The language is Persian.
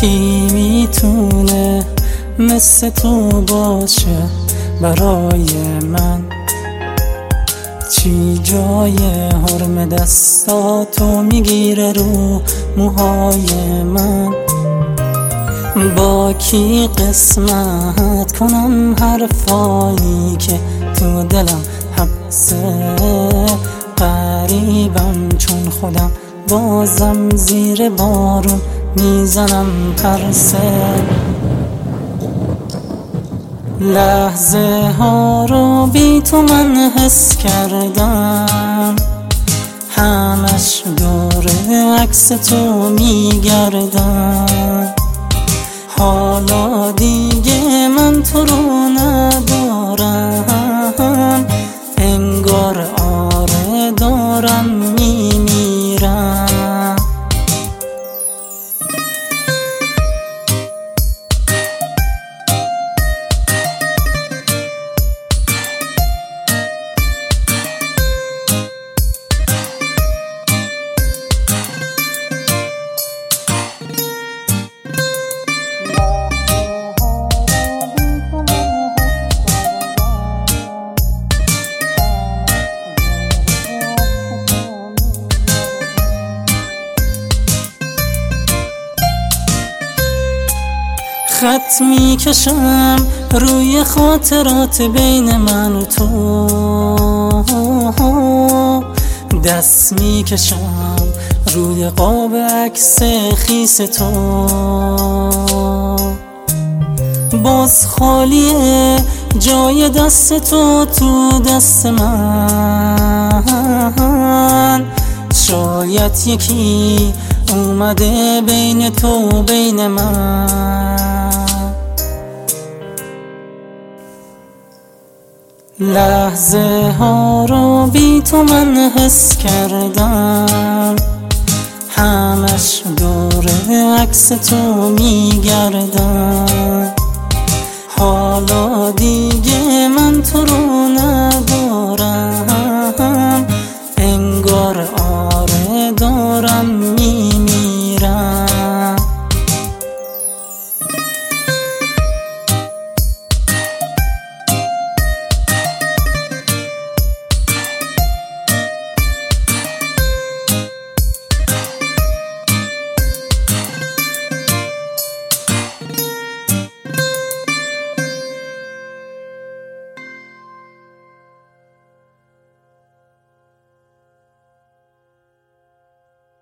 کی میتونه مثل تو باشه برای من؟ چی جای حرم دستاتو میگیره رو موهای من؟ با کی قسمت کنم حرفایی که تو دلم حبسه؟ غریبم چون خودم بازم زیر بارون میزنم پرسه. لحظه ها رو بی تو من حس کردم، همش دور عکس تو میگردم. حالا دیگه من تو رو ندارم، انگار آره دارم میمیرم. خط میکشم روی خاطرات بین من و تو، دست میکشم روی قاب عکس خیس تو. باز خالیه جای دست تو تو دست من. شاید یکی اومده بین تو بین من. لحظه ها رو بی تو من حس کردم، همش دور عکس تو میگردم. حالا دیگه من تو رو ندارم، انگار